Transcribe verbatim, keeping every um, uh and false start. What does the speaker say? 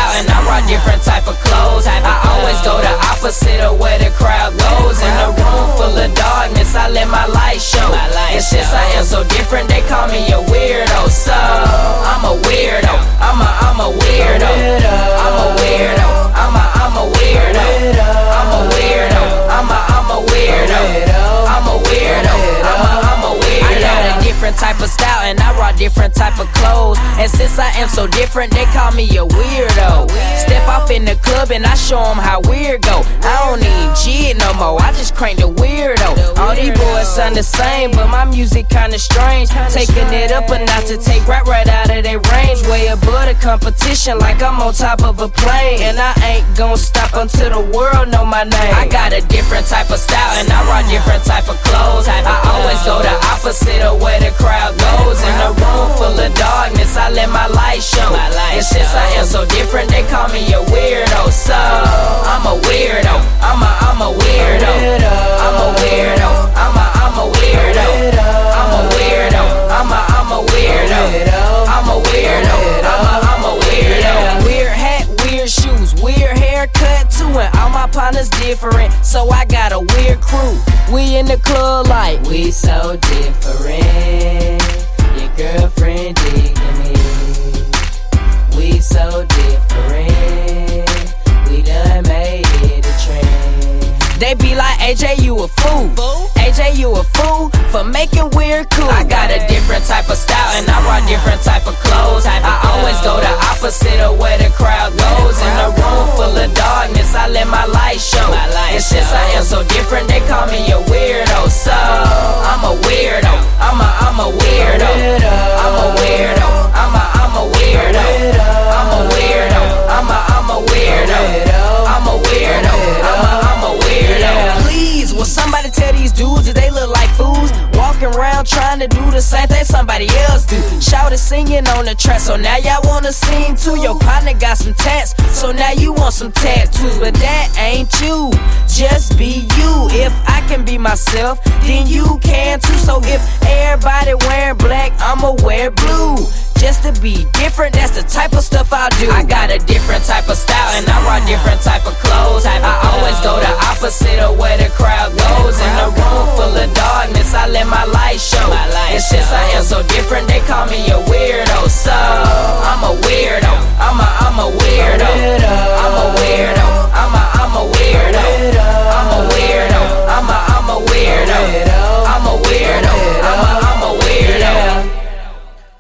style and I rock different type of clothes. I always go the opposite of where the crowd goes. In a room full of darkness, I let my light show. And since I am so different, they call me a weirdo. So I'm a weirdo. I'm a I'm a weirdo. I'm a weirdo. I'm a I'm a weirdo. I'm a weirdo. I'm a I'm a weirdo. I'm a weirdo. I'm a I'm a weirdo. I got a different type of style and I rock different type of clothes. And since I am so different, they call me a weirdo. Step off in the club and I show them how weird go. I don't need jig no more, I just crank the weirdo. All these boys sound the same, but my music kinda strange. Taking it up a notch to take rap right out of their range. Way above the competition, like I'm on top of a plane. And I ain't gon' stop until the world know my name. I got a different type of style and I rock different type of clothes. I always go the opposite of where the crowd goes. In a room full of darkness, I let my light show. And since I am so different, they call me a weirdo. So I'm a weirdo. I'm a I'm a weirdo. I'm a weirdo. I'm a I'm a weirdo. I'm a weirdo. I'm a I'm a weirdo. I'm a weirdo. I'm a I'm a weirdo. Weird hat, weird shoes, weird haircut too, and all my partners different. So I got a weird crew. We in the club like we so different. Your girlfriend digging me. We so different. We done made it a trend. They be like, A J, you a fool. A J, you a fool for making weird cool. I got a different type of style and I rock different type of clothes. I always go the opposite of where the crowd goes. In a room full of darkness, I let my light show. And since I am so different, they call me a weirdo. So I'm a weirdo. I'm a I'm a weirdo. I'm a weirdo. I'm a I'm a weirdo. I'm a weirdo. I'm a I'm a weirdo. I'm a weirdo. I'm a I'm a weirdo. Please, will somebody tell these dudes that they look like fools? Walking around trying to do the same thing somebody else do. Shout it singing on the track, so now y'all wanna sing too. Your partner got some tats, so now you want some tattoos. But that ain't you, just be you. If I can be myself, then you can too. So if everybody wearing black, I'ma wear blue. Just to be different, that's the type of stuff I do. I got a different type of style and I rock different type of clothes. I always go the opposite